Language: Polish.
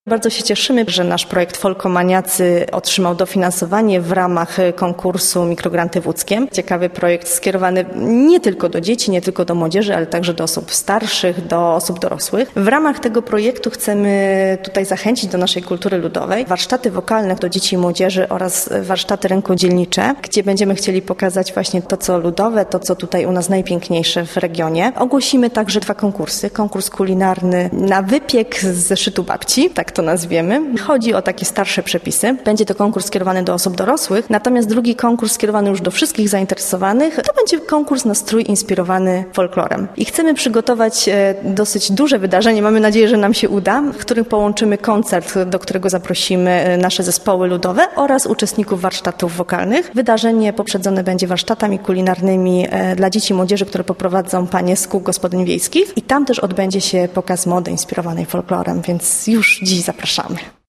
Bardzo się cieszymy, że nasz projekt Folkomaniacy otrzymał dofinansowanie w ramach konkursu Mikrogranty w Łódzkiem. Ciekawy projekt skierowany nie tylko do dzieci, nie tylko do młodzieży, ale także do osób starszych, do osób dorosłych. W ramach tego projektu chcemy tutaj zachęcić do naszej kultury ludowej warsztaty wokalne do dzieci i młodzieży oraz warsztaty rękodzielnicze, gdzie będziemy chcieli pokazać właśnie to, co ludowe, to, co tutaj u nas najpiękniejsze w regionie. Ogłosimy także 2 konkursy. Konkurs kulinarny na wypiek z zeszytu babci, tak to nazwiemy. Chodzi o takie starsze przepisy. Będzie to konkurs skierowany do osób dorosłych, natomiast drugi konkurs skierowany już do wszystkich zainteresowanych, to będzie konkurs na strój inspirowany folklorem. I chcemy przygotować dosyć duże wydarzenie, mamy nadzieję, że nam się uda, w którym połączymy koncert, do którego zaprosimy nasze zespoły ludowe oraz uczestników warsztatów wokalnych. Wydarzenie poprzedzone będzie warsztatami kulinarnymi dla dzieci i młodzieży, które poprowadzą panie z kół gospodyń wiejskich i tam też odbędzie się pokaz mody inspirowanej folklorem, więc już dziś zapraszamy.